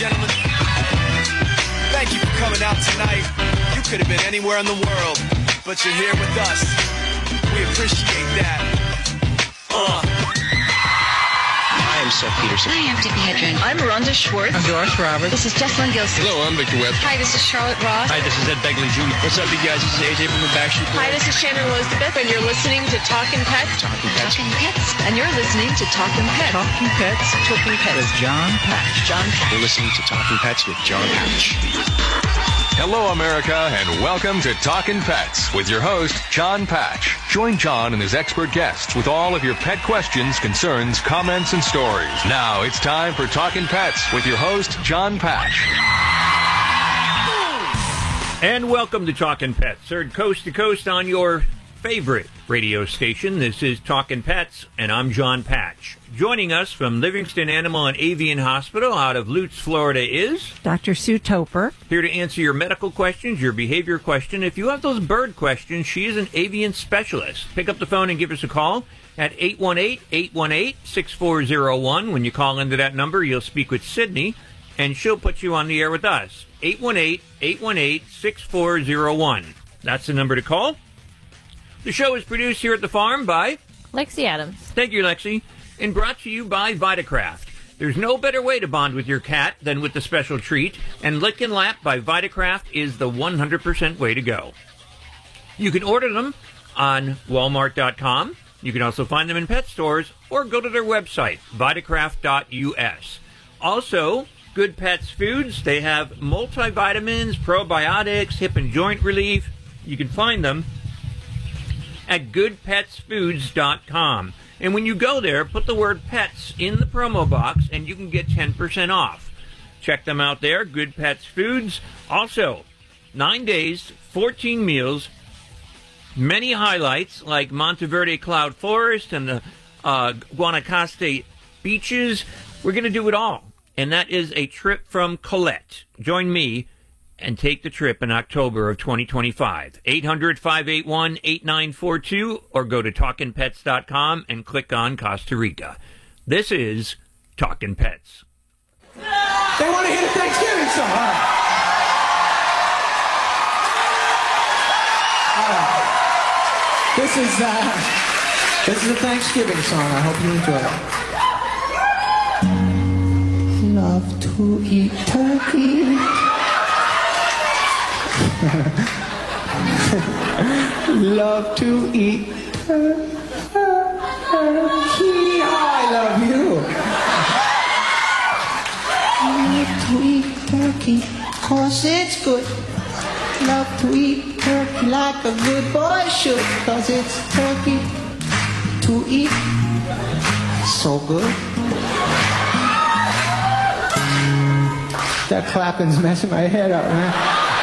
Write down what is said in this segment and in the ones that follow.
gentlemen, thank you for coming out tonight. You could have been anywhere in the world, but you're here with us. We appreciate that. I am Seth Peterson. I am Tippi Hedren. I'm Rhonda Schwartz. I'm Doris Roberts. This is Jessalyn Gilson. Hello, I'm Victor Webb. Hi, this is Charlotte Ross. Hi, this is Ed Begley Jr. What's up, you guys? This is AJ from the Backstreet Boys. Hi, this is Shannon Elizabeth, and you're listening to Talkin' Pets. Talking Pets. Talking Pets. And you're listening to Talkin' Pets. Talking Pets Talking Pets. with John Patch. John Patch. You're listening to Talking Pets with John Patch. Hello, America, and welcome to Talkin' Pets with your host, John Patch. Join John and his expert guests with all of your pet questions, concerns, comments, and stories. Now it's time for Talkin' Pets with your host, John Patch. And welcome to Talkin' Pets, heard coast to coast on your favorite radio station. This is Talkin' Pets, and I'm John Patch. Joining us from Livingston Animal and Avian Hospital out of Lutz, Florida is Dr. Sue Toper. here to answer your medical questions, your behavior question. If you have those bird questions, she is an avian specialist. Pick up the phone and give us a call at 818-818-6401. When you call into that number, you'll speak with Sydney, and she'll put you on the air with us. 818-818-6401. That's the number to call. The show is produced here at the farm by Lexi Adams. Thank you, Lexi. And brought to you by Vitacraft. There's no better way to bond with your cat than with the special treat, and Lick and Lap by Vitacraft is the 100% way to go. You can order them on Walmart.com. You can also find them in pet stores or go to their website, vitacraft.us. Also, Good Pets Foods. They have multivitamins, probiotics, hip and joint relief. You can find them at goodpetsfoods.com. And when you go there, put the word pets in the promo box and you can get 10% off. Check them out there, Good Pets Foods. Also, 9 days, 14 meals, many highlights like Monteverde Cloud Forest and the Guanacaste beaches. We're going to do it all. And that is a trip from Colette. Join me and take the trip in October of 2025. 800-581-8942 or go to TalkinPets.com and click on Costa Rica. This is Talkin' Pets. They want to hear the Thanksgiving song. All right. This is a Thanksgiving song. I hope you enjoy it. Love to eat turkey. Love to eat turkey. Oh, I love you. Love to eat turkey, 'cause it's good. Love to eat turkey like a good boy should, 'cause it's turkey to eat. So good. That clapping's messing my head up, man.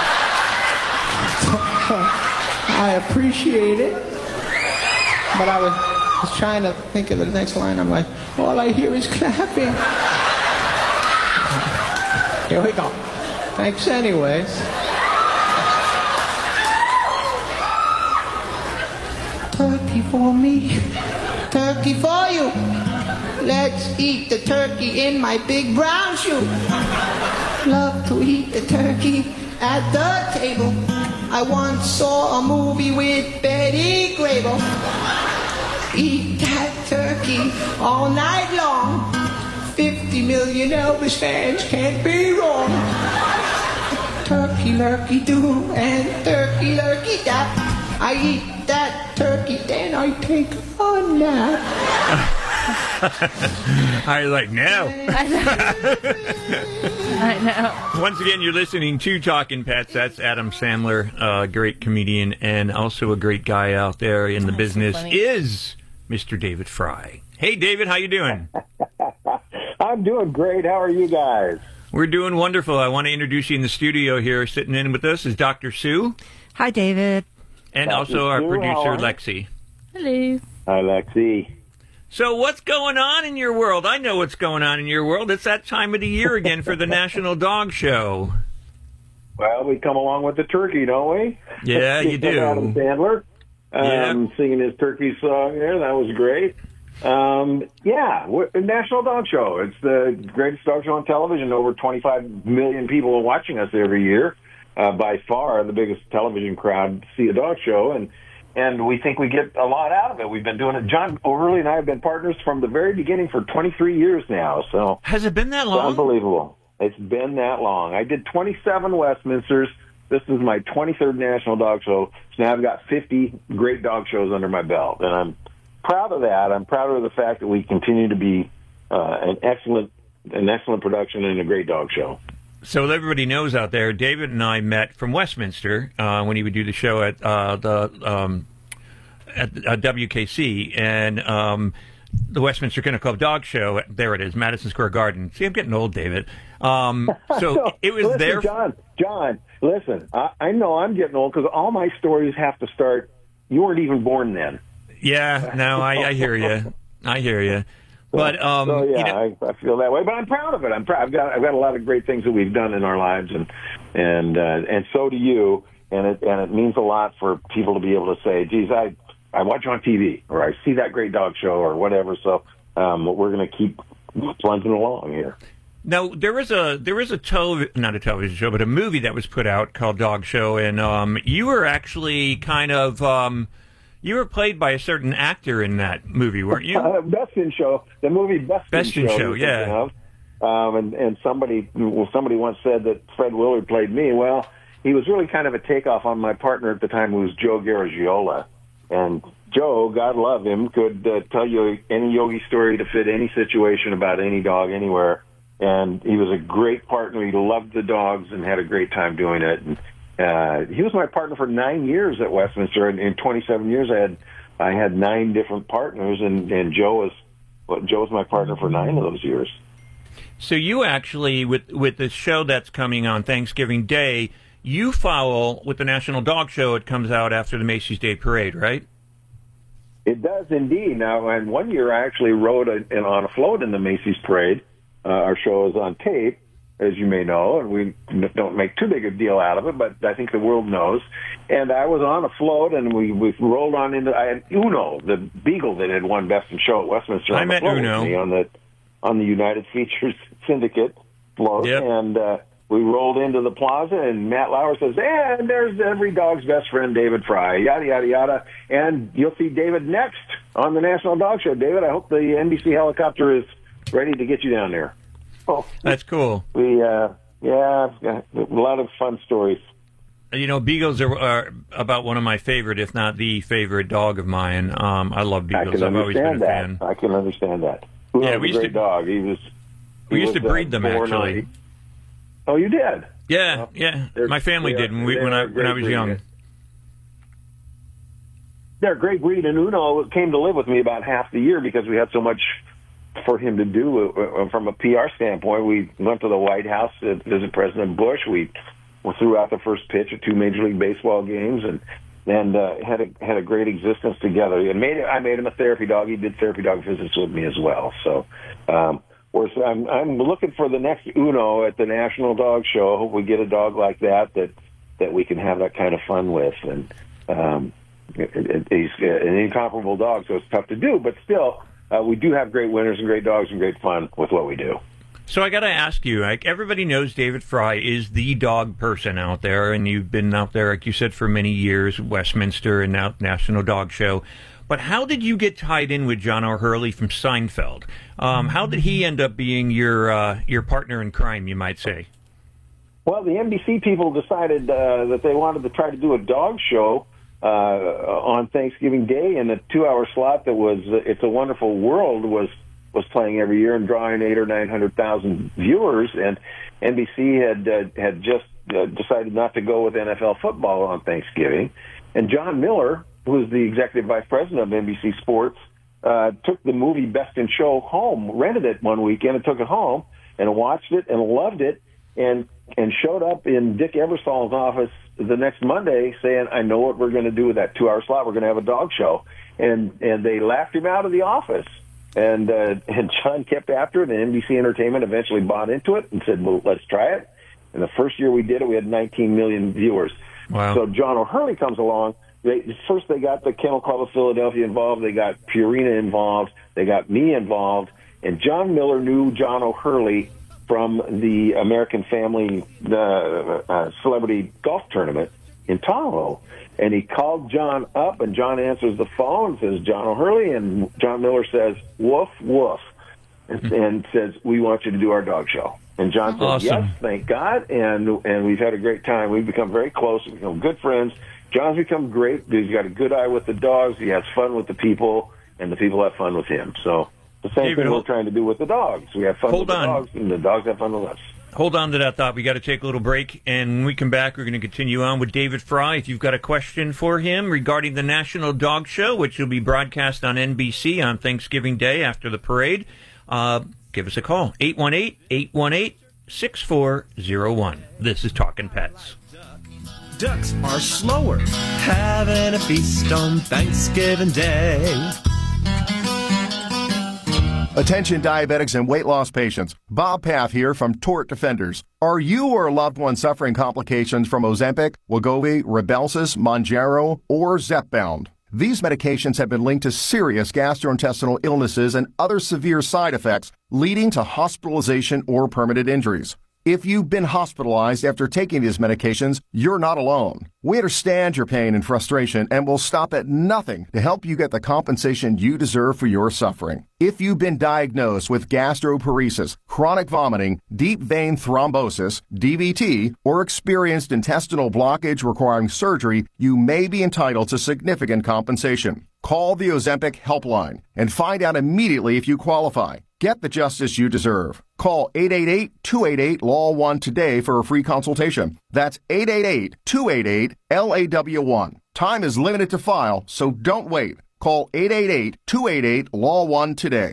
I appreciate it, but I was trying to think of the next line. I'm like, all I hear is clapping. Here we go. Thanks anyways. Turkey for me, turkey for you. Let's eat the turkey in my big brown shoe. Love to eat the turkey at the table. I once saw a movie with Betty Grable. Eat that turkey all night long. 50 million Elvis fans can't be wrong. Turkey lurkey do and turkey lurkey dap. I eat that turkey, then I take a nap. I like now. I know. Once again, you're listening to Talkin' Pets. That's Adam Sandler, a great comedian and also a great guy out there in the business, so is Mr. David Fry. Hey, David, how you doing? I'm doing great. How are you guys? We're doing wonderful. I want to introduce you in the studio here. Sitting in with us is Dr. Sue. Hi, David. And Dr. also our Sue, producer, how are you? Lexi. Hello. Hi, Lexi. So what's going on in your world? I know what's going on in your world. It's that time of the year again for the National Dog Show. Well, we come along with the turkey, don't we? Yeah, you do. Adam Sandler Yeah. singing his turkey song there. That was great. National Dog Show. It's the greatest dog show on television. Over 25 million people are watching us every year. By far the biggest television crowd to see a dog show, and we think we get a lot out of it. We've been doing it. John O'Hurley and I have been partners from the very beginning for 23 years now. So has it been that long? It's unbelievable. It's been that long. I did 27 Westminsters. This is my 23rd National Dog Show. So now I've got 50 great dog shows under my belt, and I'm proud of that. I'm proud of the fact that we continue to be an excellent production and a great dog show. So everybody knows out there, David and I met from Westminster when he would do the show at WKC, and the Westminster Kennel Club Dog Show. There it is, Madison Square Garden. See, I'm getting old, David. So it was there. John, listen, I know I'm getting old because all my stories have to start. You weren't even born then. Yeah, no, I hear you. I hear you. But I feel that way. But I'm proud of it. I'm proud. I've got a lot of great things that we've done in our lives, and so do you. And it means a lot for people to be able to say, "Geez, I watch on TV, or I see that great dog show, or whatever." So we're going to keep plunging along here. Now there is not a television show, but a movie that was put out called Dog Show, and you were actually kind of. You were played by a certain actor in that movie, weren't you? Best in Show, the movie Best in Show, yeah. And somebody once said that Fred Willard played me. Well, he was really kind of a takeoff on my partner at the time, who was Joe Garagiola. And Joe, God love him, could tell you any Yogi story to fit any situation about any dog anywhere. And he was a great partner. He loved the dogs and had a great time doing it. And he was my partner for 9 years at Westminster, and in 27 years I had 9 different partners, and Joe was my partner for 9 of those years. So you actually, with the show that's coming on Thanksgiving Day, you follow with the National Dog Show. It comes out after the Macy's Day Parade, right? It does indeed. Now, and one year I actually rode on a float in the Macy's Parade. Our show is on tape, as you may know, and we don't make too big a deal out of it, but I think the world knows. And I was on a float, and we rolled on into. I had Uno, the beagle that had won Best in Show at Westminster. I met Uno on the United Features Syndicate float, yep. And we rolled into the plaza, and Matt Lauer says, "And there's every dog's best friend, David Fry." Yada yada yada, and you'll see David next on the National Dog Show. David, I hope the NBC helicopter is ready to get you down there. Oh, that's cool. We, a lot of fun stories. You know, beagles are about one of my favorite, if not the favorite dog of mine. I love beagles. I've always been a fan. I can understand that. Yeah, we used to dog. We used to breed them, actually. Oh, you did? Yeah, yeah. My family did when I was young. They're a great breed, and Uno came to live with me about half the year because we had so much for him to do from a PR standpoint. We went to the White House to visit President Bush. We threw out the first pitch of 2 Major League Baseball games, and had a great existence together. I made him a therapy dog. He did therapy dog visits with me as well. So I'm looking for the next Uno at the National Dog Show. Hope we get a dog like that we can have that kind of fun with. And he's an incomparable dog, so it's tough to do, but still. We do have great winners and great dogs and great fun with what we do. So I got to ask you, everybody knows David Fry is the dog person out there, and you've been out there, like you said, for many years, Westminster and now National Dog Show. But how did you get tied in with John O'Hurley from Seinfeld? How did he end up being your partner in crime, you might say? Well, the NBC people decided that they wanted to try to do a dog show on Thanksgiving Day, and a 2-hour slot that was It's a Wonderful World was playing every year and drawing 800,000 or 900,000 viewers. And NBC had just decided not to go with NFL football on Thanksgiving. And John Miller, who was the executive vice president of NBC Sports, took the movie Best in Show home, rented it one weekend, and took it home and watched it and loved it, and showed up in Dick Ebersol's office the next Monday saying, "I know what we're going to do with that 2-hour slot. We're going to have a dog show." And they laughed him out of the office. And John kept after it, and NBC Entertainment eventually bought into it and said, "Well, let's try it." And the first year we did it, we had 19 million viewers. Wow. So John O'Hurley comes along. First they got the Kennel Club of Philadelphia involved. They got Purina involved. They got me involved, and John Miller knew John O'Hurley from the American Family Celebrity Golf Tournament in Tahoe. And he called John up, and John answers the phone, says, John O'Hurley, and John Miller says, woof, woof, and says, we want you to do our dog show. And John said, awesome. Yes, thank God, and we've had a great time. We've become very close. We've become good friends. John's become great. He's got a good eye with the dogs. He has fun with the people, and the people have fun with him. So the same thing we're trying to do with the dogs. We have fun with the dogs, and the dogs have fun with us. Hold on to that thought. We got to take a little break, and when we come back, we're going to continue on with David Fry. If you've got a question for him regarding the National Dog Show, which will be broadcast on NBC on Thanksgiving Day after the parade, give us a call, 818-818-6401. This is Talking Pets. Ducks are slower, having a feast on Thanksgiving Day. Attention diabetics and weight loss patients. Bob Paff here from Tort Defenders. Are you or a loved one suffering complications from Ozempic, Wegovy, Rybelsus, Mounjaro, or Zepbound? These medications have been linked to serious gastrointestinal illnesses and other severe side effects, leading to hospitalization or permanent injuries. If you've been hospitalized after taking these medications, you're not alone. We understand your pain and frustration and will stop at nothing to help you get the compensation you deserve for your suffering. If you've been diagnosed with gastroparesis, chronic vomiting, deep vein thrombosis, DVT, or experienced intestinal blockage requiring surgery, you may be entitled to significant compensation. Call the Ozempic helpline and find out immediately if you qualify. Get the justice you deserve. Call 888-288-LAW1 today for a free consultation. That's 888-288-LAW1. Time is limited to file, so don't wait. Call 888-288-LAW1 today.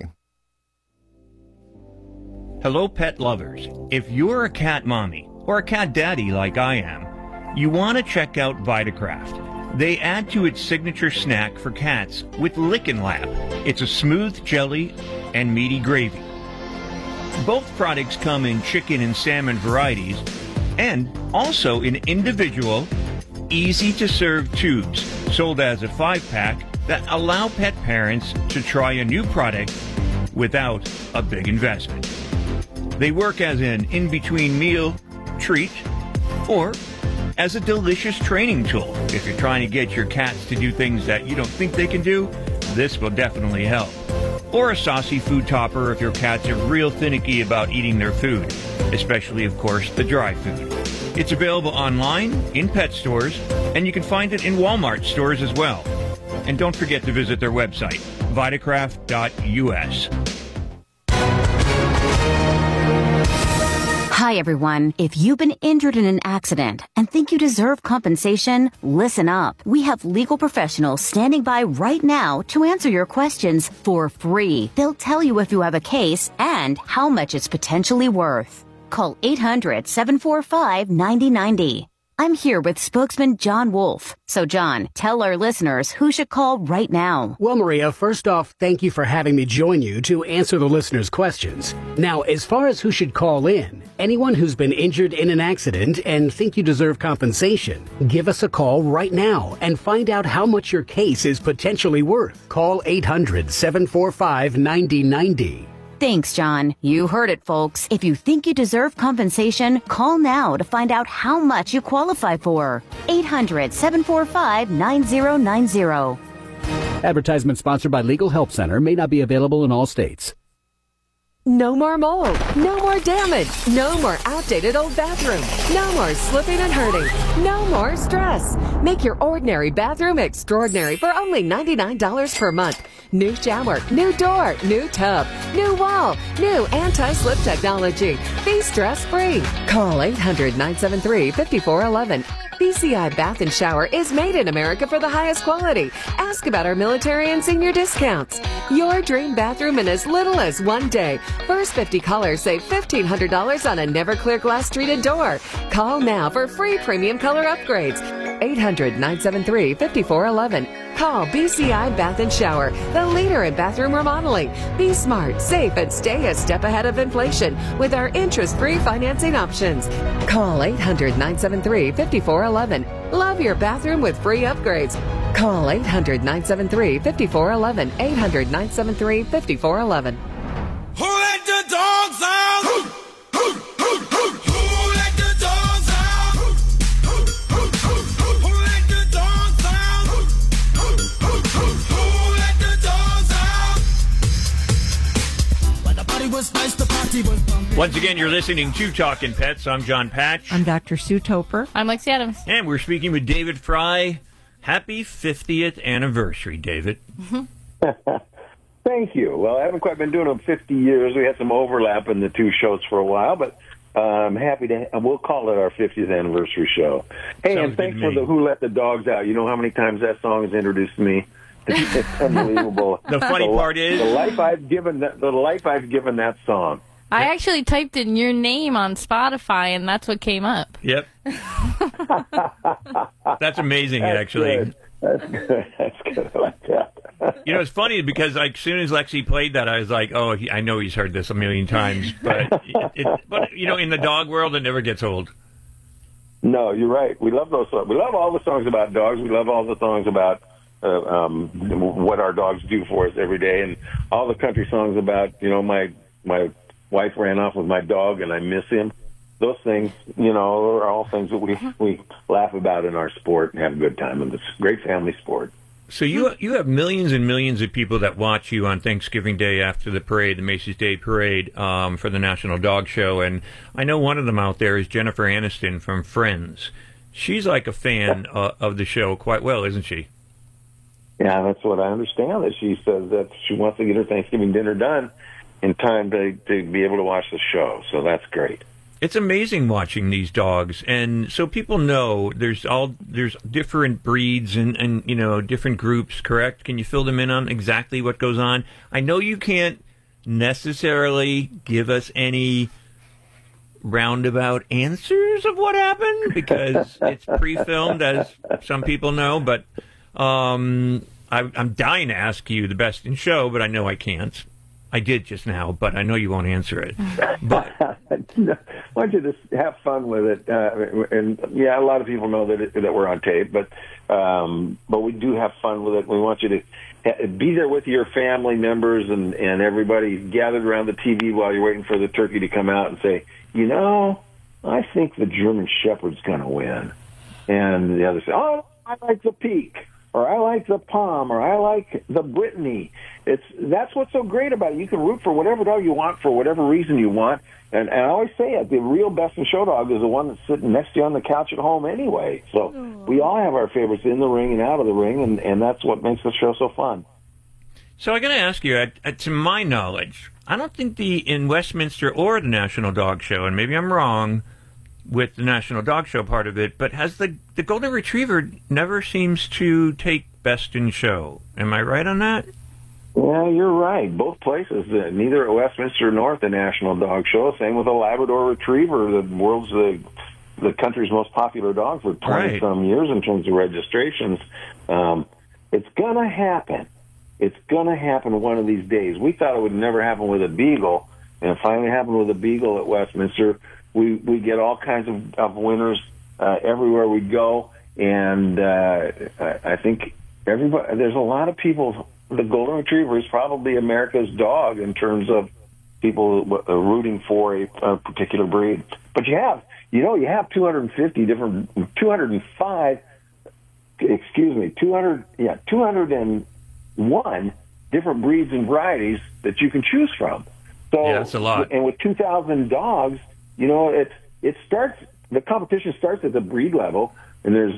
Hello, pet lovers. If you're a cat mommy or a cat daddy like I am, you want to check out Vitacraft. They add to its signature snack for cats with Lickin' Lap. It's a smooth jelly and meaty gravy. Both products come in chicken and salmon varieties and also in individual, easy-to-serve tubes sold as a 5-pack that allow pet parents to try a new product without a big investment. They work as an in-between meal treat or as a delicious training tool. If you're trying to get your cats to do things that you don't think they can do, this will definitely help. Or a saucy food topper if your cats are real finicky about eating their food, especially, of course, the dry food. It's available online, in pet stores, and you can find it in Walmart stores as well. And don't forget to visit their website, vitacraft.us. Hi, everyone. If you've been injured in an accident and think you deserve compensation, listen up. We have legal professionals standing by right now to answer your questions for free. They'll tell you if you have a case and how much it's potentially worth. Call 800-745-9090. I'm here with spokesman John Wolf. So, John, tell our listeners who should call right now. Well, Maria, first off, thank you for having me join you to answer the listeners' questions. Now, as far as who should call in, anyone who's been injured in an accident and think you deserve compensation, give us a call right now and find out how much your case is potentially worth. Call 800-745-9090. Thanks, John. You heard it, folks. If you think you deserve compensation, call now to find out how much you qualify for. 800-745-9090. Advertisement sponsored by Legal Help Center. May not be available in all states. No more mold. No more damage. No more outdated old bathroom. No more slipping and hurting. No more stress. Make your ordinary bathroom extraordinary for only $99 per month. New shower, new door, new tub, new wall, new anti-slip technology. Be stress-free. Call 800-973-5411. BCI Bath and Shower is made in America for the highest quality. Ask about our military and senior discounts. Your dream bathroom in as little as 1 day. First 50 callers save $1,500 on a never clear glass treated door. Call now for free premium color upgrades. 800-973-5411. Call BCI Bath and Shower, the leader in bathroom remodeling. Be smart, safe, and stay a step ahead of inflation with our interest-free financing options. Call 800-973-5411. Love your bathroom with free upgrades. Call 800-973-5411. 800-973-5411. Who let the dogs out? Who let the dogs out? Who let the dogs out? Who let the dogs out? When the party was nice, the party was bumping. Once again, you're listening to Talking Pets. I'm John Patch. I'm Dr. Sue Topper. I'm Lexi Adams. And we're speaking with David Fry. Happy 50th anniversary, David. Thank you. Well, I haven't quite been doing them 50 years. We had some overlap in the two shows for a while, but I'm happy to. We'll call it our 50th anniversary show. Hey, Sounds and thanks good to for me. the "Who Let the Dogs Out." You know how many times that song has introduced me? It's unbelievable. The funny part is the life I've given that song. I actually typed in your name on Spotify, and that's what came up. Yep. That's amazing, actually. Good. That's good. That's good. I like that. You know, it's funny because like, as soon as Lexi played that, I was like, oh, I know he's heard this a million times. But, but you know, in the dog world, it never gets old. No, you're right. We love those songs. We love all the songs about dogs. We love all the songs about what our dogs do for us every day, and all the country songs about, you know, my wife ran off with my dog and I miss him. Those things, you know, are all things that we laugh about in our sport and have a good time in. It's a great family sport. So you have millions and millions of people that watch you on Thanksgiving Day after the parade, the Macy's Day Parade, for the National Dog Show. And I know one of them out there is Jennifer Aniston from Friends. She's like a fan of the show quite well, isn't she? Yeah, that's what I understand. That she says that she wants to get her Thanksgiving dinner done in time to be able to watch the show. So that's great. It's amazing watching these dogs, and so people know there's different breeds and you know, different groups, correct? Can you fill them in on exactly what goes on? I know you can't necessarily give us any roundabout answers of what happened because it's pre-filmed, as some people know, but I'm dying to ask you the best in show, but I know I can't. I did just now, but I know you won't answer it. But why don't you just have fun with it? And yeah, a lot of people know that we're on tape, but we do have fun with it. We want you to be there with your family members and everybody gathered around the TV while you're waiting for the turkey to come out and say, you know, I think the German Shepherd's going to win. And the other say, oh, I like the Peak, or I like the Pom, or I like the Brittany. That's what's so great about it. You can root for whatever dog you want for whatever reason you want. And I always say it, the real best in show dog is the one that's sitting next to you on the couch at home anyway. So we all have our favorites in the ring and out of the ring, and that's what makes the show so fun. So I got to ask you, to my knowledge, I don't think in Westminster or the National Dog Show, and maybe I'm wrong with the National Dog Show part of it, but has the Golden Retriever never seems to take best in show. Am I right on that? Yeah, you're right. Both places, neither at Westminster nor at the National Dog Show. Same with the Labrador Retriever, the country's most popular dog for 20-some years in terms of registrations. It's going to happen. It's going to happen one of these days. We thought it would never happen with a Beagle, and it finally happened with a Beagle at Westminster. We get all kinds of winners everywhere we go, and I think there's a lot of people. The Golden Retriever is probably America's dog in terms of people rooting for a particular breed. But you have 201 different breeds and varieties that you can choose from. So yeah, that's a lot. And with 2,000 dogs, you know, the competition starts at the breed level, and there's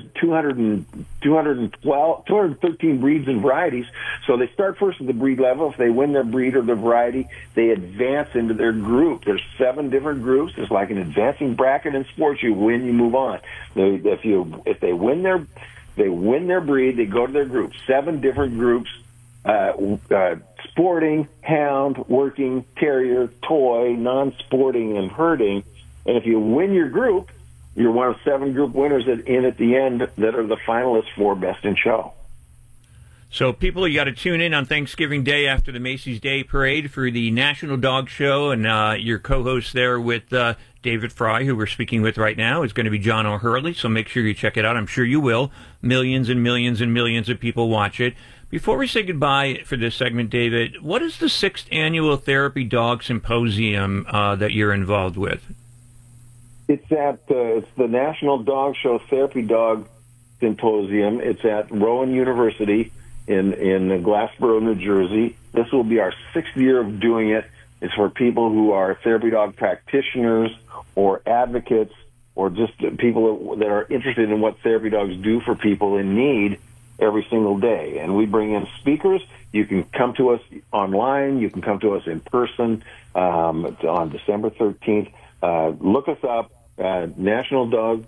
213 breeds and varieties. So they start first at the breed level. If they win their breed or their variety, they advance into their group. There's 7 different groups. It's like an advancing bracket in sports. You win, you move on. If they win their breed, they go to their group. 7 different groups: sporting, hound, working, terrier, toy, non-sporting, and herding. And if you win your group, you're one of 7 group winners at the end that are the finalists for Best in Show. So, people, you got to tune in on Thanksgiving Day after the Macy's Day Parade for the National Dog Show. And your co-host there with David Fry, who we're speaking with right now, is going to be John O'Hurley. So make sure you check it out. I'm sure you will. Millions and millions and millions of people watch it. Before we say goodbye for this segment, David, what is the 6th Annual Therapy Dog Symposium that you're involved with? It's the National Dog Show Therapy Dog Symposium. It's at Rowan University in Glassboro, New Jersey. This will be our 6th year of doing it. It's for people who are therapy dog practitioners or advocates or just people that are interested in what therapy dogs do for people in need every single day. And we bring in speakers. You can come to us online. You can come to us in person on December 13th. Look us up, National Dog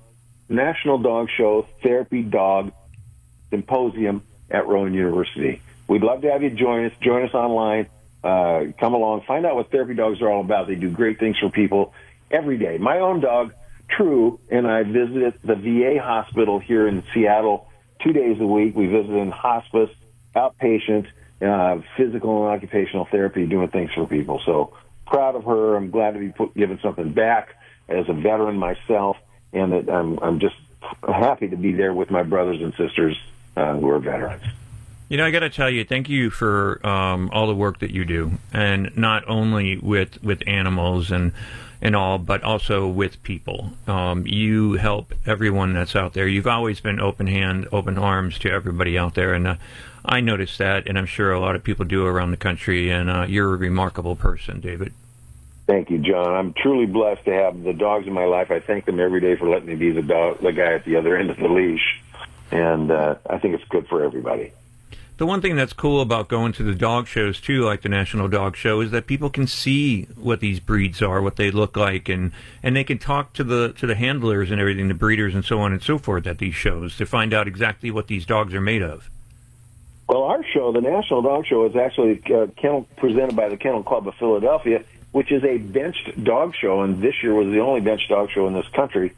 Show Therapy Dog Symposium at Rowan University. We'd love to have you join us. Join us online. Come along. Find out what therapy dogs are all about. They do great things for people every day. My own dog, True, and I visited the VA hospital here in Seattle 2 days a week. We visited in hospice, outpatient, physical and occupational therapy, doing things for people. So proud of her. I'm glad to be giving something back as a veteran myself, and that I'm just happy to be there with my brothers and sisters who are veterans. You know, I got to tell you, thank you for all the work that you do, and not only with animals and all, but also with people. You help everyone that's out there. You've always been open hand, open arms to everybody out there, and I noticed that, and I'm sure a lot of people do around the country, and you're a remarkable person, David. Thank you, John. I'm truly blessed to have the dogs in my life. I thank them every day for letting me be the guy at the other end of the leash, and I think it's good for everybody. The one thing that's cool about going to the dog shows, too, like the National Dog Show, is that people can see what these breeds are, what they look like, and they can talk to the handlers and everything, the breeders and so on and so forth at these shows to find out exactly what these dogs are made of. Well, our show, the National Dog Show, is actually presented by the Kennel Club of Philadelphia, which is a benched dog show, and this year was the only benched dog show in this country,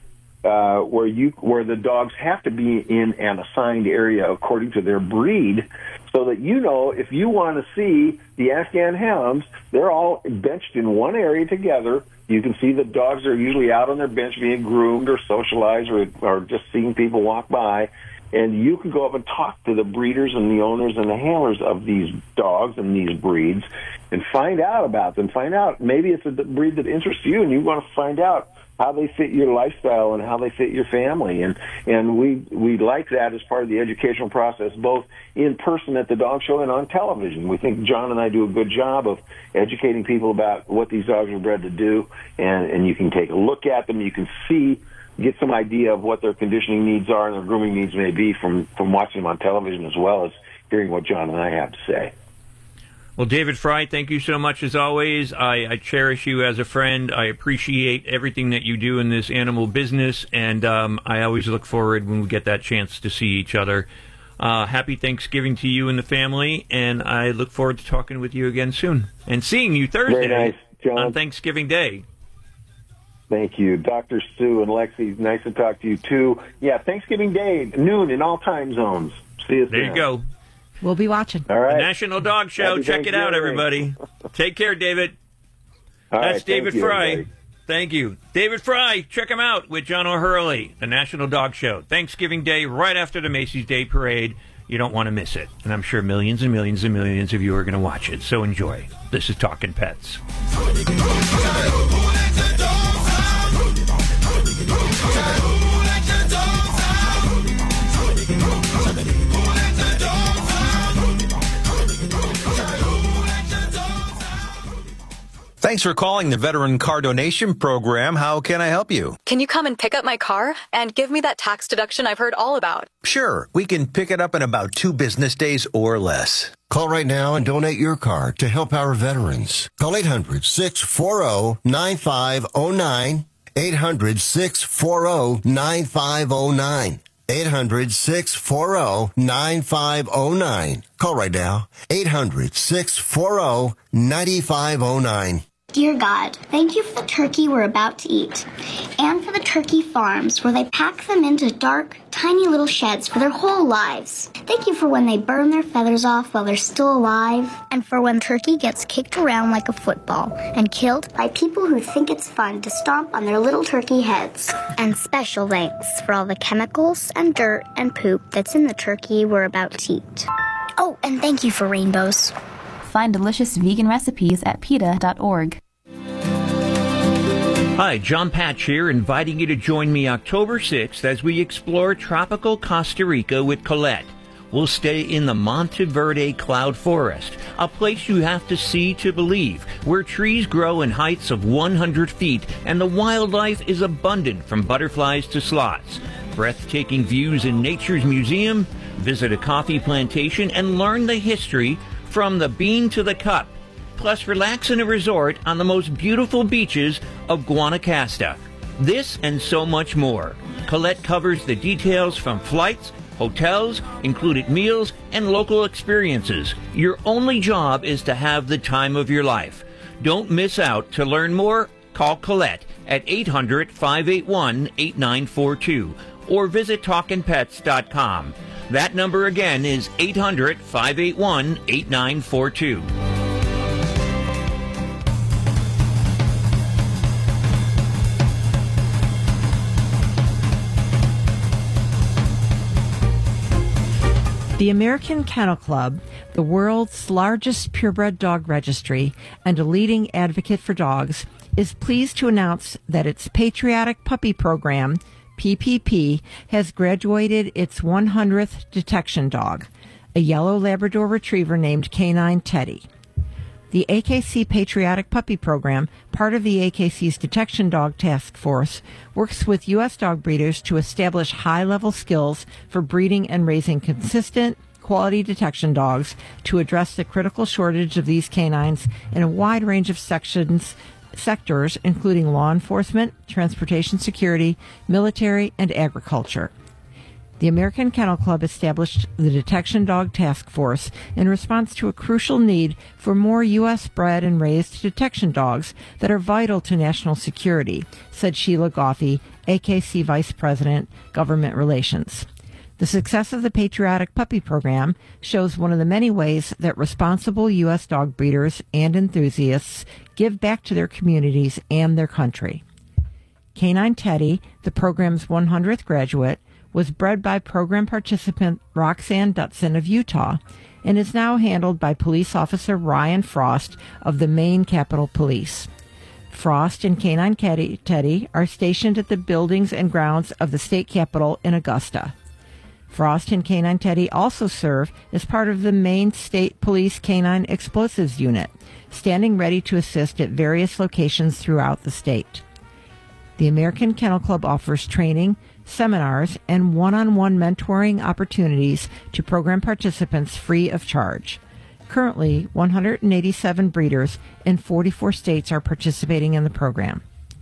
where the dogs have to be in an assigned area according to their breed, so that if you want to see the Afghan hounds, they're all benched in one area together. You can see the dogs are usually out on their bench being groomed or socialized or just seeing people walk by. And you can go up and talk to the breeders and the owners and the handlers of these dogs and these breeds and find out about them. Find out, maybe it's a breed that interests you and you want to find out how they fit your lifestyle and how they fit your family. And we like that as part of the educational process, both in person at the dog show and on television. We think John and I do a good job of educating people about what these dogs are bred to do, and you can take a look at them. You can get some idea of what their conditioning needs are and their grooming needs may be from watching them on television, as well as hearing what John and I have to say. Well, David Fry, thank you so much as always. I cherish you as a friend. I appreciate everything that you do in this animal business, and I always look forward when we get that chance to see each other. Happy Thanksgiving to you and the family, and I look forward to talking with you again soon and seeing you Thursday. Very nice, John. On Thanksgiving Day. Thank you. Dr. Sue and Lexi, nice to talk to you, too. Yeah, Thanksgiving Day, noon in all time zones. See you soon. There you go. We'll be watching. All right. The National Dog Show. Happy Check it out, everybody. Take care, David. That's David Fry. Everybody. Thank you. David Fry, check him out with John O'Hurley, the National Dog Show. Thanksgiving Day, right after the Macy's Day Parade. You don't want to miss it. And I'm sure millions and millions and millions of you are going to watch it. So enjoy. This is Talking Pets. Thanks for calling the Veteran Car Donation Program. How can I help you? Can you come and pick up my car and give me that tax deduction I've heard all about? Sure. We can pick it up in about 2 business days or less. Call right now and donate your car to help our veterans. Call 800-640-9509. 800-640-9509. 800-640-9509. Call right now. 800-640-9509. Dear God, thank you for the turkey we're about to eat, and for the turkey farms where they pack them into dark, tiny little sheds for their whole lives. Thank you for when they burn their feathers off while they're still alive, and for when turkey gets kicked around like a football and killed by people who think it's fun to stomp on their little turkey heads. And special thanks for all the chemicals and dirt and poop that's in the turkey we're about to eat. Oh, and thank you for rainbows. Find delicious vegan recipes at PETA.org. Hi, John Patch here, inviting you to join me October 6th as we explore tropical Costa Rica with Colette. We'll stay in the Monteverde Cloud Forest, a place you have to see to believe, where trees grow in heights of 100 feet and the wildlife is abundant from butterflies to sloths. Breathtaking views in Nature's Museum, visit a coffee plantation, and learn the history from the bean to the cup. Plus, relax in a resort on the most beautiful beaches of Guanacaste. This and so much more. Colette covers the details from flights, hotels, included meals, and local experiences. Your only job is to have the time of your life. Don't miss out. To learn more, call Colette at 800-581-8942 or visit TalkinPets.com. That number again is 800-581-8942. The American Kennel Club, the world's largest purebred dog registry and a leading advocate for dogs, is pleased to announce that its Patriotic Puppy Program, PPP, has graduated its 100th detection dog, a yellow Labrador Retriever named Canine Teddy. The AKC Patriotic Puppy Program, part of the AKC's Detection Dog Task Force, works with U.S. dog breeders to establish high-level skills for breeding and raising consistent, quality detection dogs to address the critical shortage of these canines in a wide range of sectors, including law enforcement, transportation security, military, and agriculture. The American Kennel Club established the Detection Dog Task Force in response to a crucial need for more U.S. bred and raised detection dogs that are vital to national security, said Sheila Goffey, AKC Vice President, Government Relations. The success of the Patriotic Puppy Program shows one of the many ways that responsible U.S. dog breeders and enthusiasts give back to their communities and their country. Canine Teddy, the program's 100th graduate, was bred by program participant Roxanne Dutson of Utah and is now handled by police officer Ryan Frost of the Maine Capitol Police. Frost and Canine Teddy are stationed at the buildings and grounds of the state capitol in Augusta. Frost and Canine Teddy also serve as part of the Maine State Police Canine Explosives Unit, standing ready to assist at various locations throughout the state. The American Kennel Club offers training, seminars, and one-on-one mentoring opportunities to program participants free of charge. Currently, 187 breeders in 44 states are participating in the program.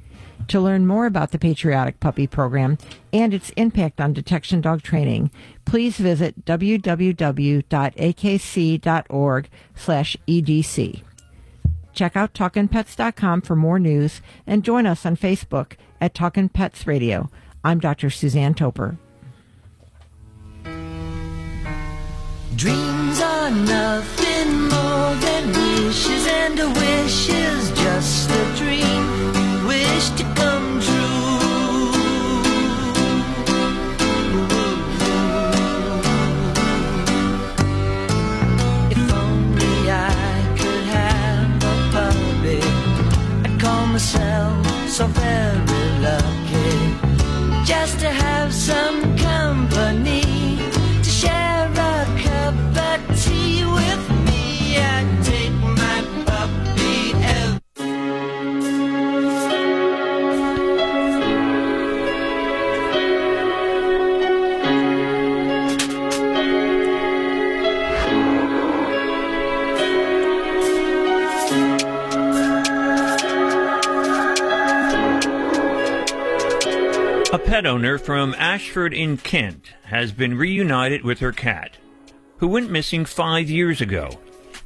To learn more about the Patriotic Puppy Program and its impact on detection dog training, please visit www.akc.org/EDC. Check out TalkinPets.com for more news and join us on Facebook at Talkin' Pets Radio. I'm Dr. Suzanne Toper. Dreams are nothing more than wishes, and a wish is just a dream. Wish to come true. If only I could have a puppy, I'd call myself so very lucky. Just to have some company, to share a cup of tea with me. I'd take my puppy every. A pet owner from Ashford in Kent has been reunited with her cat, who went missing 5 years ago.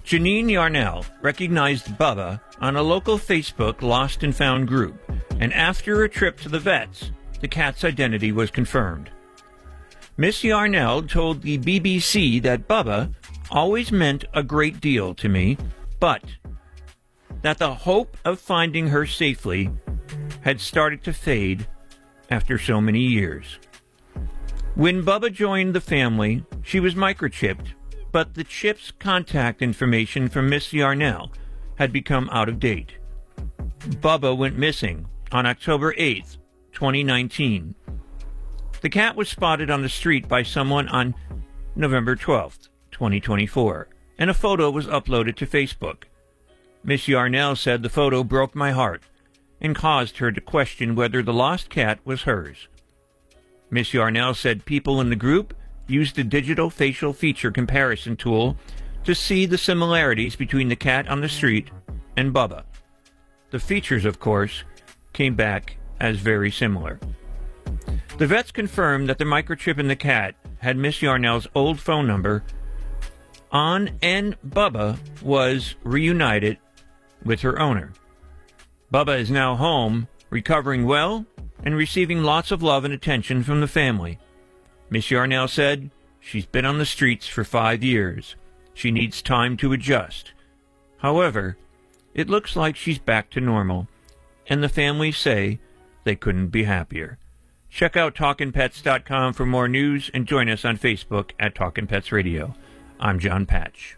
Janine Yarnell recognized Bubba on a local Facebook lost and found group, and after a trip to the vets, the cat's identity was confirmed. Miss Yarnell told the BBC that Bubba always meant a great deal to me, but that the hope of finding her safely had started to fade after so many years. When Bubba joined the family, she was microchipped, but the chip's contact information from Miss Yarnell had become out of date. Bubba went missing on October 8th, 2019. The cat was spotted on the street by someone on November 12th, 2024, and a photo was uploaded to Facebook. Miss Yarnell said the photo broke my heart and caused her to question whether the lost cat was hers. Miss Yarnell said people in the group used a digital facial feature comparison tool to see the similarities between the cat on the street and Bubba. The features, of course, came back as very similar. The vets confirmed that the microchip in the cat had Miss Yarnell's old phone number on, and Bubba was reunited with her owner. Bubba is now home, recovering well, and receiving lots of love and attention from the family. Miss Yarnell said she's been on the streets for 5 years. She needs time to adjust. However, it looks like she's back to normal, and the family say they couldn't be happier. Check out TalkinPets.com for more news and join us on Facebook at Talkin' Pets Radio. I'm John Patch.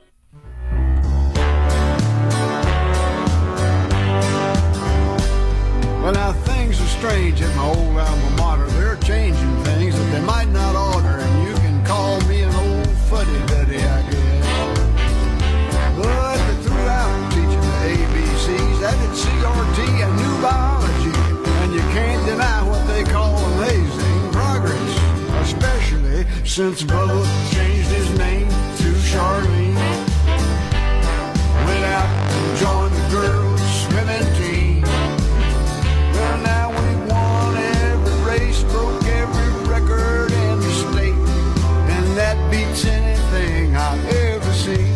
Well, now things are strange at my old alma mater. They're changing things that they might not order, and you can call me an old fuddy-duddy, I guess. But they threw out teaching the ABCs, added CRT and new biology, and you can't deny what they call amazing progress, especially since Bubba changed his name to Charlene. Went out and joined the girls' swimming team. Well, now we won every race, broke every record in the state, and that beats anything I've ever seen.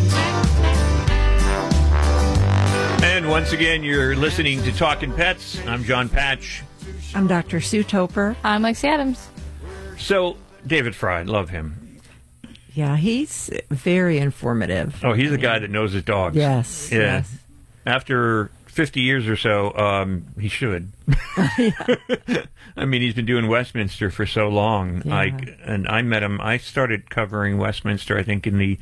And once again, you're listening to Talkin' Pets. I'm John Patch. I'm Dr. Sue Toper. I'm Lexi Adams. So, David Fry, love him. Yeah, he's very informative. Oh, he's a guy that knows his dogs. Yes. Yeah. Yes. After 50 years or so, he should. I mean, he's been doing Westminster for so long. Yeah. And I met him. I started covering Westminster, I think, in the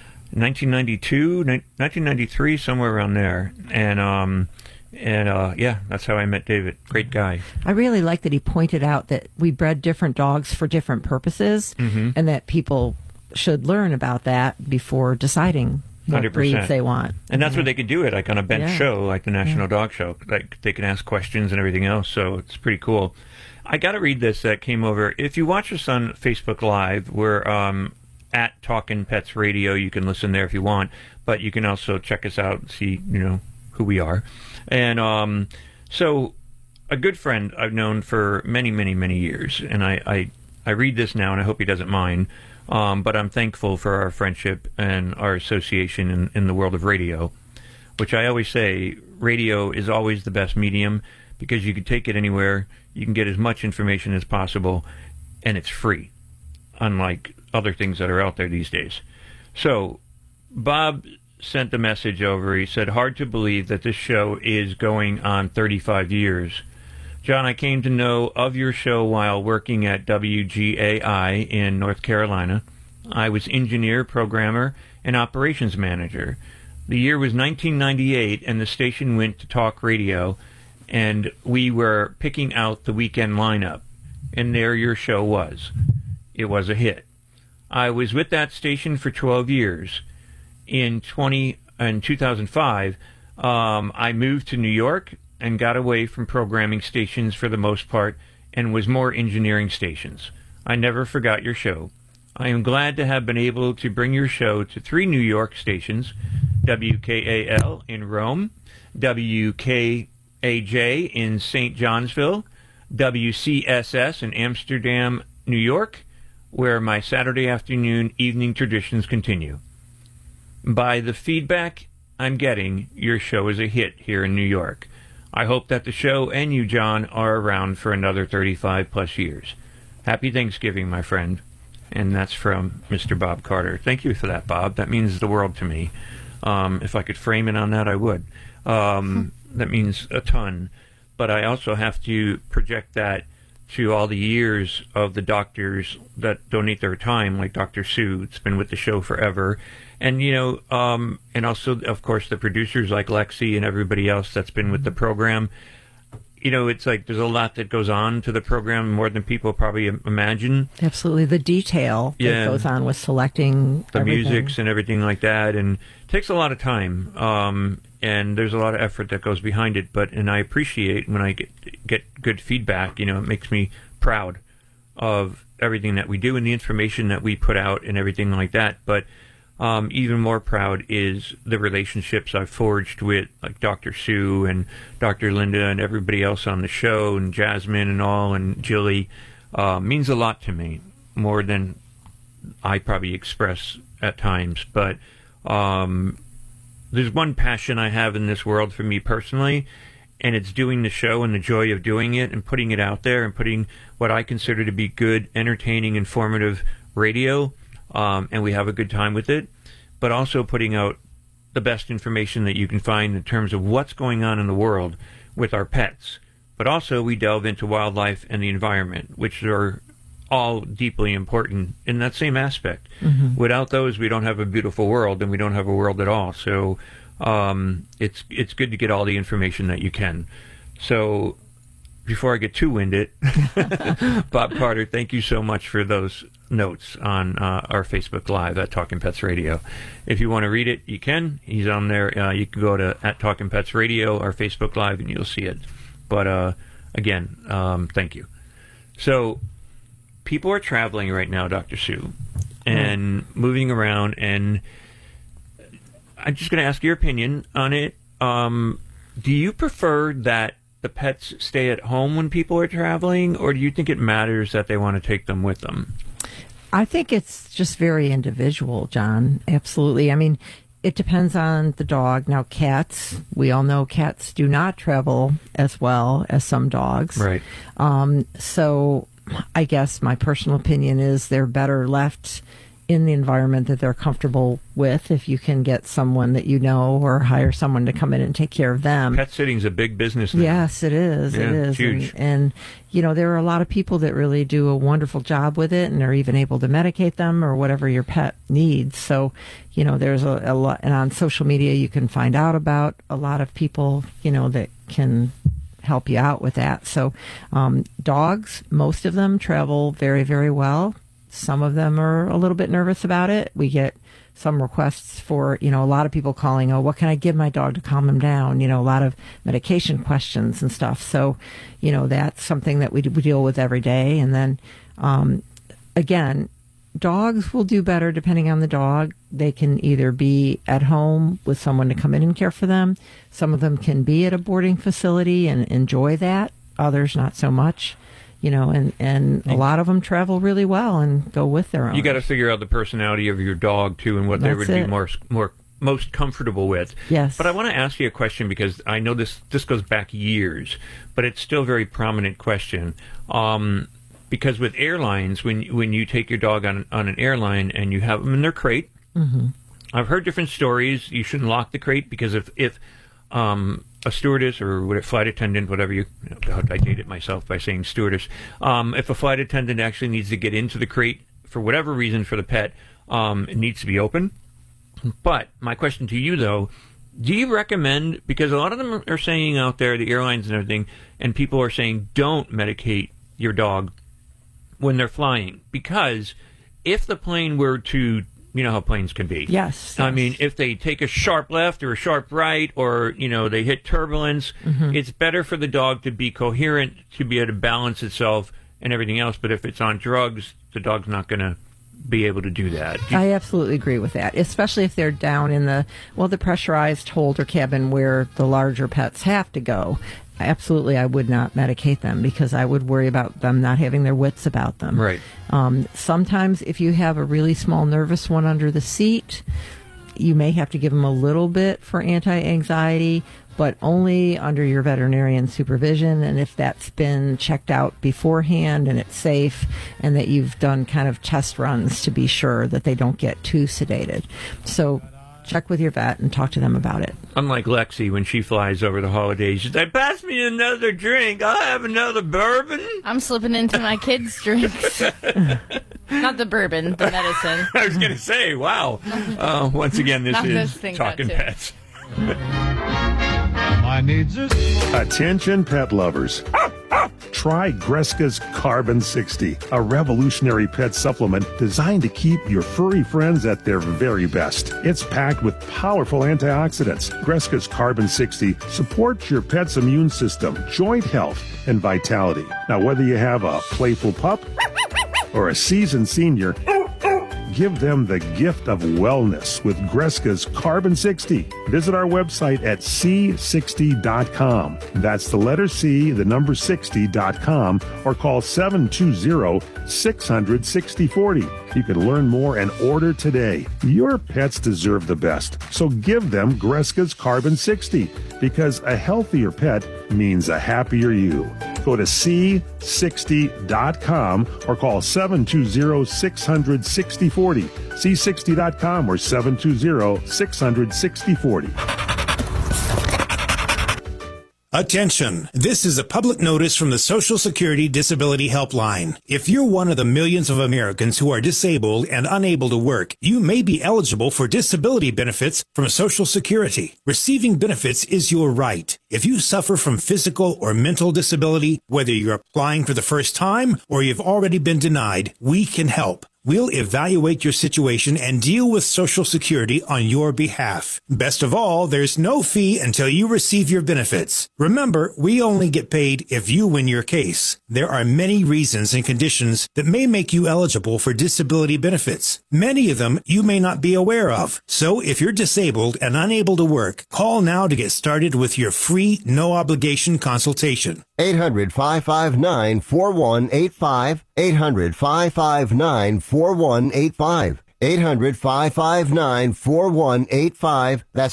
1993, somewhere around there. And yeah, that's how I met David. Great guy. I really like that he pointed out that we bred different dogs for different purposes, and that people should learn about that before deciding what 100%. breeds they want. And that's what they could do it, like on a bench Yeah. show, like the National Dog Show. Like they can ask questions and everything else, so it's pretty cool. I got to read this that came over. If you watch us on Facebook Live, we're at Talkin' Pets Radio. You can listen there if you want, but you can also check us out and see, who we are. And so a good friend I've known for many, many, many years, and I read this now, and I hope he doesn't mind, but I'm thankful for our friendship and our association in the world of radio, which I always say, radio is always the best medium because you can take it anywhere, you can get as much information as possible, and it's free, unlike other things that are out there these days. So, Bob sent the message over. He said, hard to believe that this show is going on 35 years. John, I came to know of your show while working at WGAI in North Carolina. I was engineer, programmer, and operations manager. The year was 1998, and the station went to talk radio, and we were picking out the weekend lineup, and there your show was. It was a hit. I was with that station for 12 years. In 2005, I moved to New York and got away from programming stations for the most part and was more engineering stations. I never forgot your show. I am glad to have been able to bring your show to 3 New York stations, WKAL in Rome, WKAJ in St. Johnsville, WCSS in Amsterdam, New York, where my Saturday afternoon evening traditions continue. By the feedback I'm getting, your show is a hit here in New York. I hope that the show and you, John, are around for another 35 plus years. Happy Thanksgiving, my friend. And that's from Mr. Bob Carter. Thank you for that, Bob. That means the world to me. If I could frame it on that, I would. That means a ton. But I also have to project that to all the years of the doctors that donate their time, like Dr. Sue. It's been with the show forever. And, and also, of course, the producers like Lexi and everybody else that's been with the program. It's like there's a lot that goes on to the program, more than people probably imagine. Absolutely. The detail that goes on with selecting the everything. musics and everything like that. And it takes a lot of time. And there's a lot of effort that goes behind it. And I appreciate when I get good feedback. It makes me proud of everything that we do and the information that we put out and everything like that. But even more proud is the relationships I've forged with like Dr. Sue and Dr. Linda and everybody else on the show, and Jasmine and all, and Jilly. Means a lot to me, more than I probably express at times. But there's one passion I have in this world for me personally, and it's doing the show and the joy of doing it and putting it out there and putting what I consider to be good, entertaining, informative radio. And we have a good time with it, but also putting out the best information that you can find in terms of what's going on in the world with our pets. But also we delve into wildlife and the environment, which are all deeply important in that same aspect. Mm-hmm. Without those, we don't have a beautiful world, and we don't have a world at all. So it's good to get all the information that you can. So before I get too winded, Bob Carter, thank you so much for those notes on our Facebook Live at Talking Pets Radio. If you want to read it, you can. He's on there. You can go to at Talking Pets Radio, our Facebook Live, and you'll see it. But again, thank you. So people are traveling right now, Dr. Sue, and moving around, and I'm just going to ask your opinion on it. Do you prefer that the pets stay at home when people are traveling, or do you think it matters that they want to take them with them? I think it's just very individual, John. Absolutely. I mean, it depends on the dog. Now, cats, we all know cats do not travel as well as some dogs. Right. So I guess my personal opinion is they're better left in the environment that they're comfortable with, if you can get someone that you know or hire someone to come in and take care of them. Pet sitting's a big business now. Yes, it is. Yeah, it is. Huge. And, there are a lot of people that really do a wonderful job with it, and they're even able to medicate them or whatever your pet needs. So, there's a lot, and on social media you can find out about a lot of people, that can help you out with that. So, dogs, most of them travel very, very well. Some of them are a little bit nervous about it. We get some requests for, a lot of people calling, what can I give my dog to calm him down? A lot of medication questions and stuff. So, that's something that we deal with every day. And then, again, dogs will do better depending on the dog. They can either be at home with someone to come in and care for them. Some of them can be at a boarding facility and enjoy that. Others, not so much. And a lot of them travel really well and go with their own. You got to figure out the personality of your dog, too, and what they would be most comfortable with. Yes. But I want to ask you a question, because I know this goes back years, but it's still a very prominent question. Because with airlines, when you take your dog on an airline and you have them in their crate, mm-hmm. I've heard different stories. You shouldn't lock the crate, because if a stewardess or a flight attendant, whatever I dated myself by saying stewardess. If a flight attendant actually needs to get into the crate for whatever reason for the pet, it needs to be open. But my question to you, though, do you recommend, because a lot of them are saying out there, the airlines and everything, and people are saying don't medicate your dog when they're flying, because if the plane were to, how planes can be. Yes. I mean, if they take a sharp left or a sharp right, or, they hit turbulence, mm-hmm. it's better for the dog to be coherent, to be able to balance itself and everything else. But if it's on drugs, the dog's not going to be able to do that. I absolutely agree with that, especially if they're down in the pressurized holder cabin where the larger pets have to go. Absolutely, I would not medicate them, because I would worry about them not having their wits about them. Right. Sometimes if you have a really small nervous one under the seat, You may have to give them a little bit for anti-anxiety, but only under your veterinarian supervision, and if that's been checked out beforehand and it's safe, and that you've done kind of test runs to be sure that they don't get too sedated. So check with your vet and talk to them about it. Unlike Lexi, when she flies over the holidays, she's like, pass me another drink. I'll have another bourbon. I'm slipping into my kids' drinks. Not the bourbon, the medicine. I was going to say, wow. Once again, this is Talking Pets. My needs are Attention pet lovers. Try Greska's Carbon 60, a revolutionary pet supplement designed to keep your furry friends at their very best. It's packed with powerful antioxidants. Greska's Carbon 60 supports your pet's immune system, joint health, and vitality. Now, whether you have a playful pup or a seasoned senior, give them the gift of wellness with Greska's Carbon 60. Visit our website at C60.com. That's the letter C, the number 60.com, or call 720-600-6040. You can learn more and order today. Your pets deserve the best, so give them Greska's Carbon 60, because a healthier pet means a happier you. Go to C60.com or call 720-600-6040. C60.com or 720-600-6040. Attention! This is a public notice from the Social Security Disability Helpline. If you're one of the millions of Americans who are disabled and unable to work, you may be eligible for disability benefits from Social Security. Receiving benefits is your right. If you suffer from physical or mental disability, whether you're applying for the first time or you've already been denied, we can help. We'll evaluate your situation and deal with Social Security on your behalf. Best of all, there's no fee until you receive your benefits. Remember, we only get paid if you win your case. There are many reasons and conditions that may make you eligible for disability benefits. Many of them you may not be aware of. So if you're disabled and unable to work, call now to get started with your free, no-obligation consultation. 800-559-4185. 800-559-4185. 800-559-4185. That's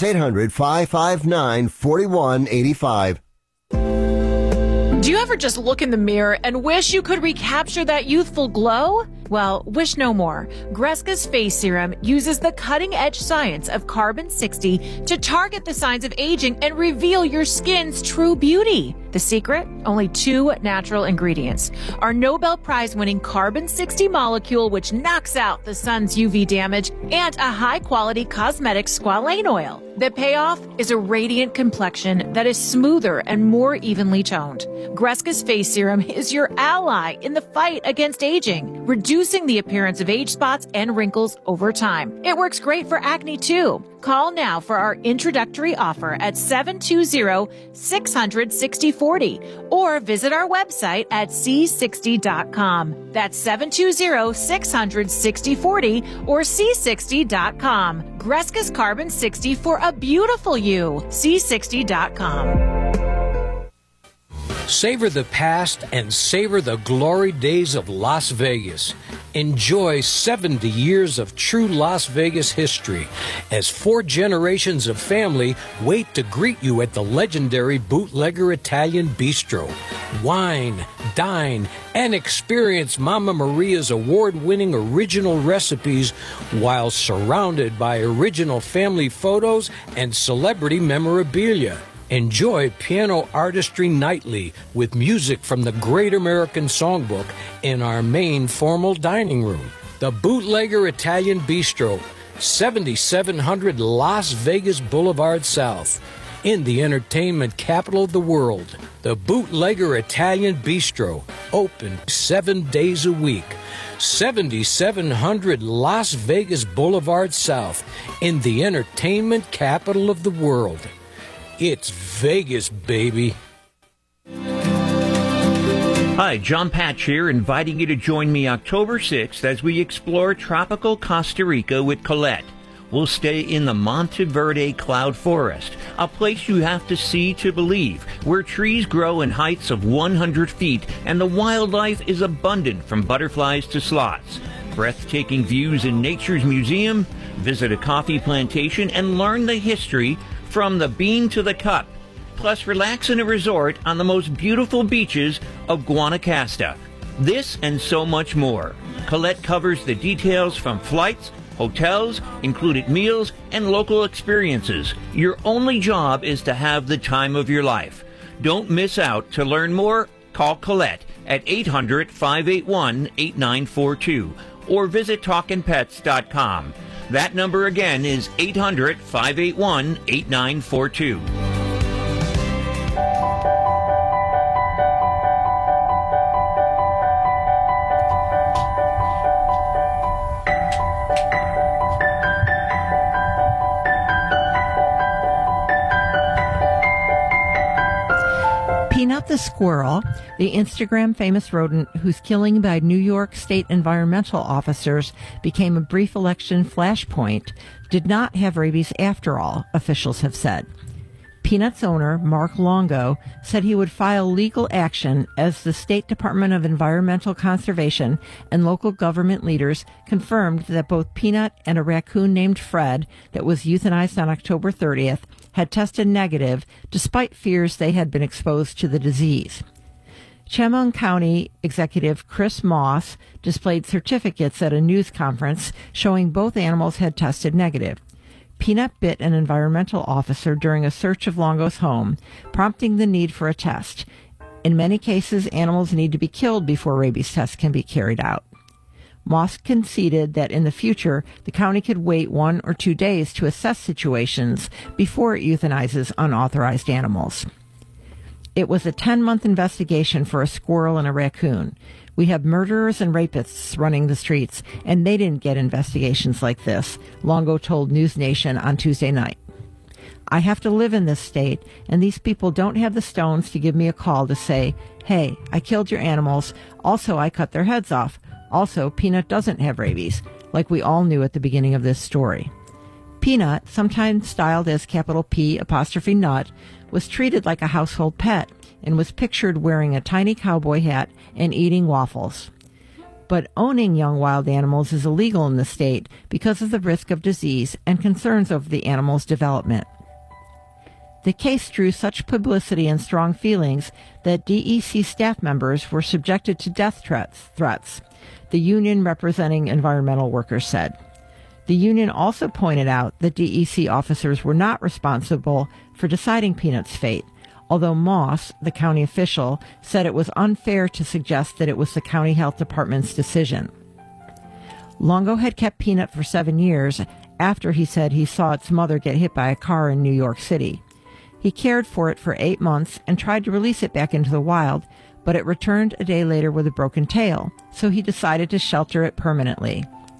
800-559-4185. Do you ever just look in the mirror and wish you could recapture that youthful glow? Well, wish no more. Greska's Face Serum uses the cutting-edge science of Carbon 60 to target the signs of aging and reveal your skin's true beauty. The secret? Only 2 natural ingredients. Our Nobel Prize-winning Carbon 60 molecule, which knocks out the sun's UV damage, and a high-quality cosmetic squalane oil. The payoff is a radiant complexion that is smoother and more evenly toned. Greska's Face Serum is your ally in the fight against aging, reducing the appearance of age spots and wrinkles over time. It works great for acne too. Call now for our introductory offer at 720-600-6040 or visit our website at C60.com. That's 720-600-6040 or C60.com. Greska's Carbon 60 for a beautiful you. C60.com. Savor the past and savor the glory days of Las Vegas. Enjoy 70 years of true Las Vegas history as 4 generations of family wait to greet you at the legendary Bootlegger Italian Bistro. Wine, dine, and experience Mama Maria's award-winning original recipes while surrounded by original family photos and celebrity memorabilia. Enjoy piano artistry nightly with music from the Great American Songbook in our main formal dining room. The Bootlegger Italian Bistro, 7700 Las Vegas Boulevard South. In the entertainment capital of the world, the Bootlegger Italian Bistro, open 7 days a week. 7700 Las Vegas Boulevard South, in the entertainment capital of the world. It's Vegas, baby. Hi, John Patch here, inviting you to join me October 6th as we explore tropical Costa Rica with Colette. We'll stay in the Monteverde Cloud Forest, a place you have to see to believe, where trees grow in heights of 100 feet and the wildlife is abundant from butterflies to sloths. Breathtaking views in Nature's Museum, Visit a coffee plantation and learn the history from the bean to the cup. Plus, relax in a resort on the most beautiful beaches of Guanacaste. This and so much more. Colette covers the details from flights, hotels, included meals, and local experiences. Your only job is to have the time of your life. Don't miss out. To learn more, call Colette at 800-581-8942 or visit TalkinPets.com. That number again is 800-581-8942. Peanut the squirrel, the Instagram famous rodent whose killing by New York State environmental officers became a brief election flashpoint, did not have rabies after all, officials have said. Peanut's owner, Mark Longo, said he would file legal action as the State Department of Environmental Conservation and local government leaders confirmed that both Peanut and a raccoon named Fred that was euthanized on October 30th had tested negative despite fears they had been exposed to the disease. Chemung County Executive Chris Moss displayed certificates at a news conference showing both animals had tested negative. Peanut bit an environmental officer during a search of Longo's home, prompting the need for a test. In many cases, animals need to be killed before rabies tests can be carried out. Moss conceded that in the future, the county could wait 1 or 2 days to assess situations before it euthanizes unauthorized animals. It was a 10-month investigation for a squirrel and a raccoon. We have murderers and rapists running the streets, and they didn't get investigations like this, Longo told News Nation on Tuesday night. I have to live in this state, and these people don't have the stones to give me a call to say, hey, I killed your animals. Also, I cut their heads off. Also, Peanut doesn't have rabies, like we all knew at the beginning of this story. Peanut, sometimes styled as capital P apostrophe nut, was treated like a household pet and was pictured wearing a tiny cowboy hat and eating waffles. But owning young wild animals is illegal in the state because of the risk of disease and concerns over the animal's development. The case drew such publicity and strong feelings that DEC staff members were subjected to death threats, the union representing environmental workers said. The union also pointed out that DEC officers were not responsible for deciding Peanut's fate, although Moss, the county official, said it was unfair to suggest that it was the county health department's decision. Longo had kept Peanut for 7 years after he said he saw its mother get hit by a car in New York City. He cared for it for 8 months and tried to release it back into the wild, but it returned a day later with a broken tail, so he decided to shelter it permanently.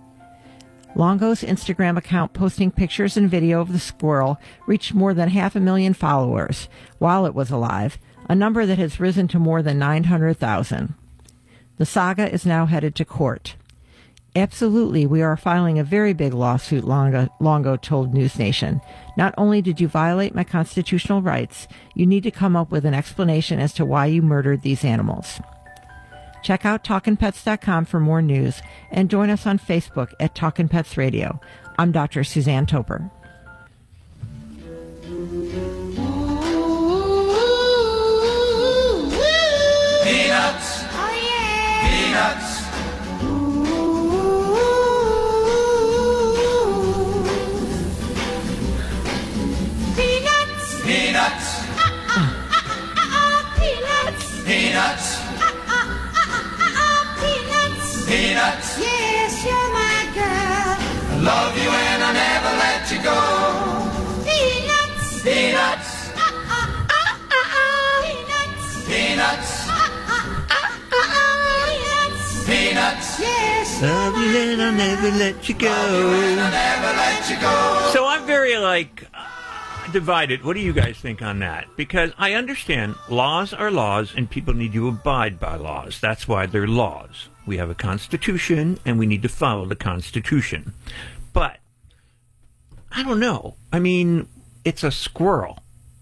Longo's Instagram account posting pictures and video of the squirrel reached more than 500,000 followers while it was alive, a number that has risen to more than 900,000. The saga is now headed to court. Absolutely, we are filing a very big lawsuit, Longo told News Nation. Not only did you violate my constitutional rights, you need to come up with an explanation as to why you murdered these animals. Check out TalkinPets.com for more news and join us on Facebook at Talkin' Pets Radio. I'm Dr. Suzanne Toper. Peanuts. Oh, yeah. Peanuts. Peanuts. Peanuts. Peanuts. Peanuts. Peanuts. Yes, you're my girl. I love you and I'll never let you go. Peanuts. Peanuts. Peanuts. Peanuts. Peanuts. Yes. Love you and I'll never let you go. Love you and I'll never let you go. So I'm very, divided. What do you guys think on that? Because I understand laws are laws and people need to abide by laws. That's why they're laws. We have a constitution and we need to follow the constitution. But I don't know. I mean, it's a squirrel.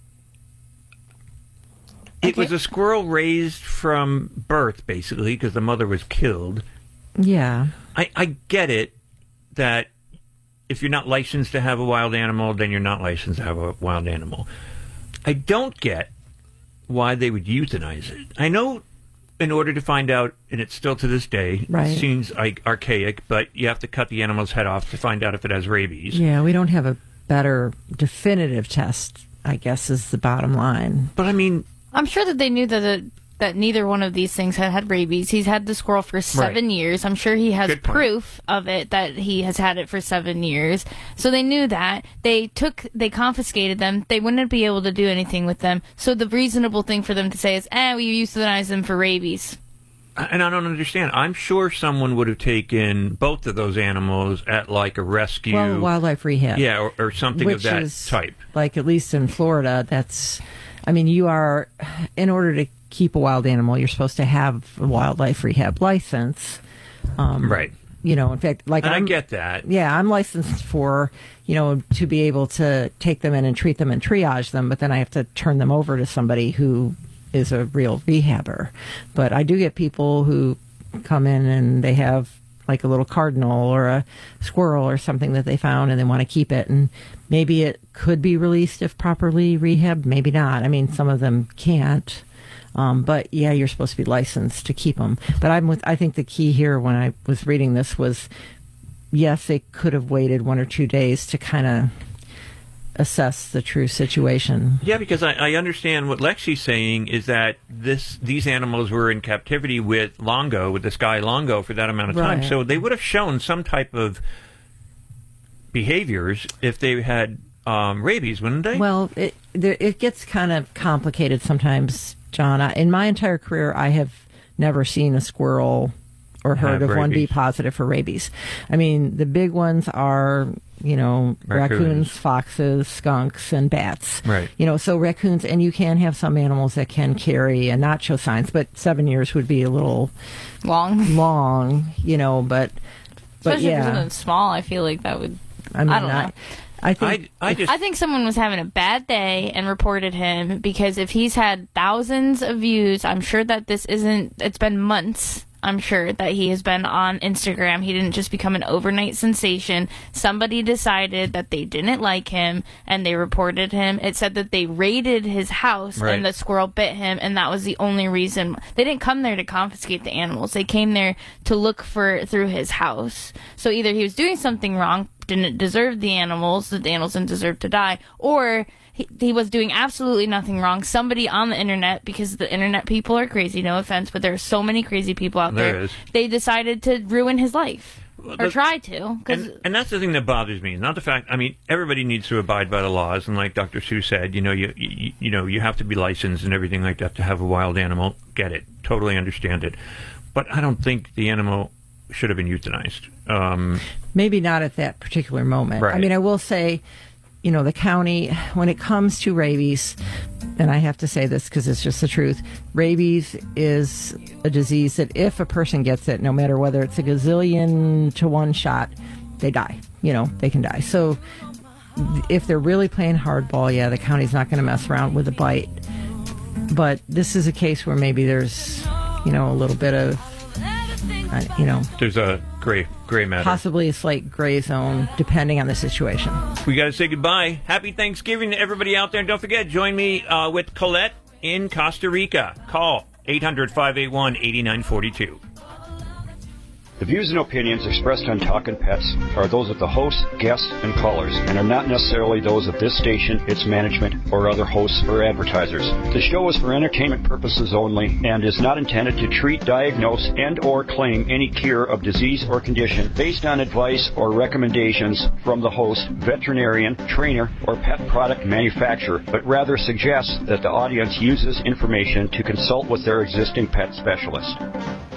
It was a squirrel raised from birth, basically, because the mother was killed. Yeah. I get it that if you're not licensed to have a wild animal, then you're not licensed to have a wild animal. I don't get why they would euthanize it. I know in order to find out, and it's still to this day, Right. it seems like archaic, but you have to cut the animal's head off to find out if it has rabies. Yeah, we don't have a better definitive test, I guess, is the bottom line. But I mean, I'm sure that they knew that neither one of these things had rabies. He's had the squirrel for 7 years. I'm sure he has Good point. proof of it, that he has had it for 7 years. So they knew that. They confiscated them. They wouldn't be able to do anything with them. So the reasonable thing for them to say is, we euthanize them for rabies. and I don't understand. I'm sure someone would have taken both of those animals at like a rescue. Well, wildlife rehab. Yeah, or something of Which that is, type. Like, at least in Florida, you are, in order to keep a wild animal, you're supposed to have a wildlife rehab license. Right. In fact, like, And I get that. Yeah, I'm licensed for, to be able to take them in and treat them and triage them, but then I have to turn them over to somebody who is a real rehabber. But I do get people who come in and they have like a little cardinal or a squirrel or something that they found and they want to keep it, and maybe it could be released if properly rehabbed, maybe not. I mean, some of them can't. But yeah, you're supposed to be licensed to keep them. But I think the key here when I was reading this was, yes, they could have waited 1 or 2 days to kind of assess the true situation. Yeah, because I understand what Lexi's saying is that these animals were in captivity with this guy Longo for that amount of time. Right. So they would have shown some type of behaviors if they had rabies, wouldn't they? Well, it gets kind of complicated sometimes, John. In my entire career, I have never seen a squirrel or heard of one be rabies. positive for rabies. I mean, the big ones are, raccoons, foxes, skunks, and bats. Right. So raccoons, and you can have some animals that can carry and not show signs, but 7 years would be a little long, but especially yeah. for something small. I feel like that would. I don't know. I think I think someone was having a bad day and reported him, because if he's had thousands of views, I'm sure that it's been months. I'm sure that he has been on Instagram. He didn't just become an overnight sensation. Somebody decided that they didn't like him and they reported him. It said that they raided his house and the squirrel bit him, and that was the only reason. They didn't come there to confiscate the animals. They came there to look through his house. So either he was doing something wrong, didn't deserve the animals didn't deserve to die, or he was doing absolutely nothing wrong. Somebody on the internet, because the internet people are crazy, no offense, but there are so many crazy people out there. They decided to ruin his life. Or try to. And that's the thing that bothers me. Not the fact, everybody needs to abide by the laws, and like Dr. Sue said, you have to be licensed and everything like that to have a wild animal. Get it. Totally understand it. But I don't think the animal should have been euthanized. Maybe not at that particular moment. Right. I will say, the county, when it comes to rabies, and I have to say this because it's just the truth, rabies is a disease that if a person gets it, no matter whether it's a gazillion to 1 shot, they die. They can die. So if they're really playing hardball, yeah, the county's not going to mess around with a bite. But this is a case where maybe there's, a little bit of, there's a gray matter. possibly a slight gray zone, depending on the situation. We got to say goodbye. Happy Thanksgiving to everybody out there. And don't forget, join me with Colette in Costa Rica. Call 800-581-8942. The views and opinions expressed on Talkin' Pets are those of the hosts, guests, and callers, and are not necessarily those of this station, its management, or other hosts or advertisers. The show is for entertainment purposes only and is not intended to treat, diagnose, and or claim any cure of disease or condition based on advice or recommendations from the host, veterinarian, trainer, or pet product manufacturer, but rather suggests that the audience uses information to consult with their existing pet specialist.